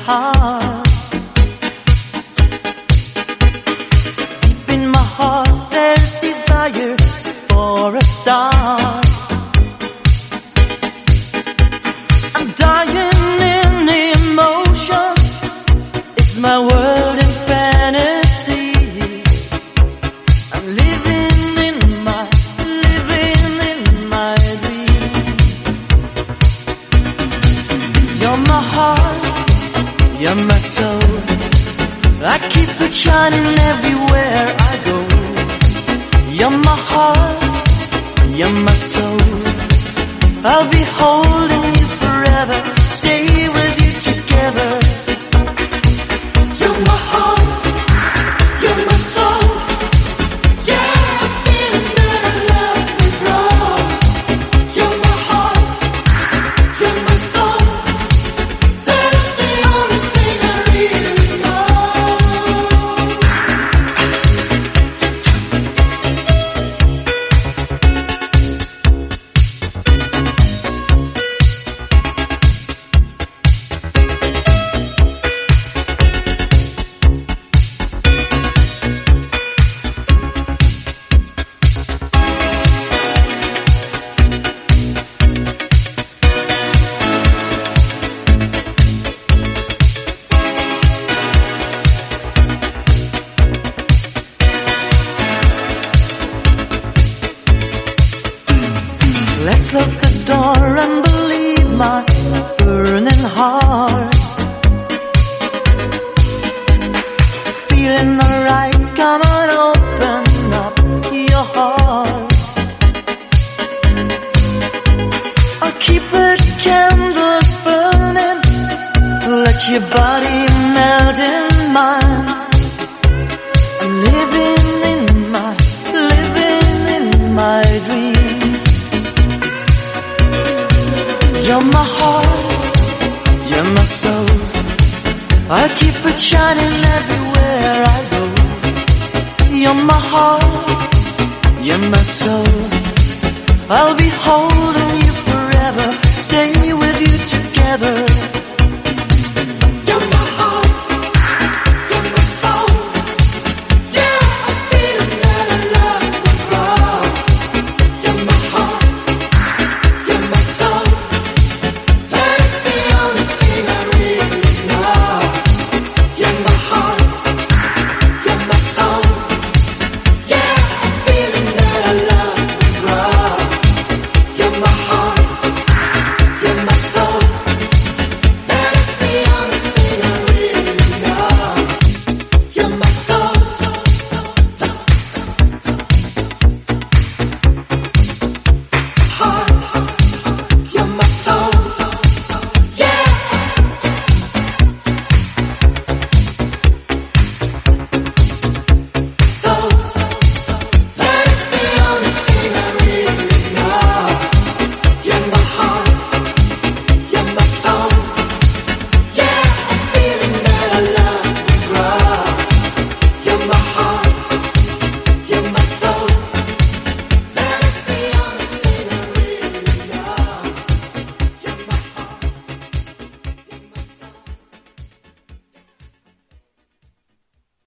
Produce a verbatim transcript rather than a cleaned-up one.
heart. Deep in my heart there's desire for a star. I'm dying in emotion. It's my world in fantasy. I'm living in my, living in my dream. You're my heart, you're my soul. I keep it shining everywhere I go. You're my heart, you're my soul. I'll be holding you forever, stay with you together. You're my heart, you're my soul. Yeah, I'm feeling that I love you, bro. You're my heart, you're my soul. That's the only thing I really know. Let's close the door and believe my burning heart. Feeling alright, come on, open up your heart. I'll keep the candles burning, let your body melt in mine. I'm living in my, living in my dreams. You're my heart, you're my soul. I keep it shining everywhere I go. You're my heart, you're my soul. I'll be holding you forever, stay with you together.